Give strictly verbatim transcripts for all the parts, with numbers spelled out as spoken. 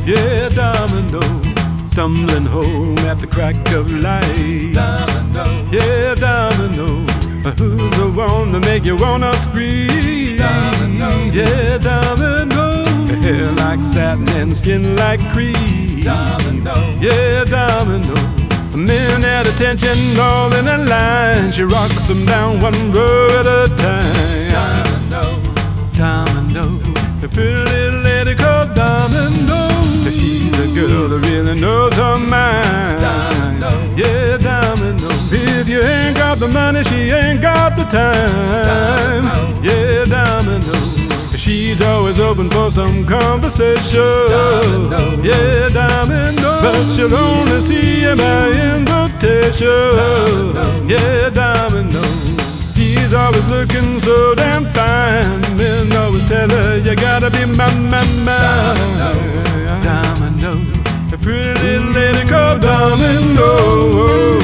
Yeah, Domino, stumbling home at the crack of light. Domino, yeah, Domino, who's the one to make you wanna scream? Domino, yeah, Domino, hair like satin and skin like cream. Domino, yeah, Domino, men at attention all in a line. She rocks them down one row at a time. Domino, Domino, a pretty little lady called Domino. She's a girl that really knows her mind. Domino, yeah, Domino. If you ain't got the money, she ain't got the time. Domino, yeah, Domino. She's always open for some conversation. Domino, yeah, Domino. But she'll only see you by invitation. Domino, yeah, Domino. He's always looking so damn fine. Men always tell her you gotta be my, my, my. Domino, a pretty little lady called Domino.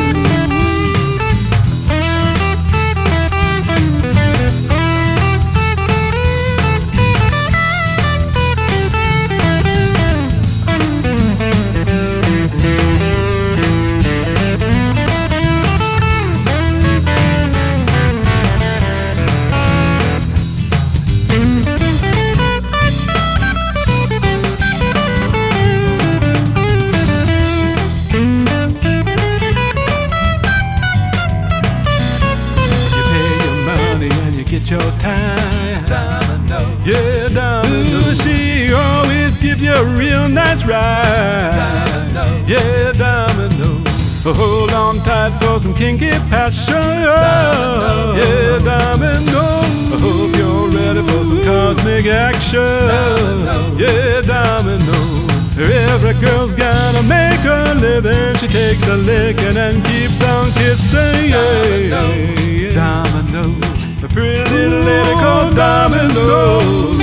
Get your time, Domino, yeah, Domino. She always gives you a real nice ride, Domino, yeah, Domino. Hold on tight for some kinky passion, Domino, yeah, Domino. I hope you're ready for some cosmic action, Domino, yeah, Domino. Every girl's gotta make a living. She takes a licking and keeps on kissing, yeah, Domino, Domino. A pretty little lady called Domino.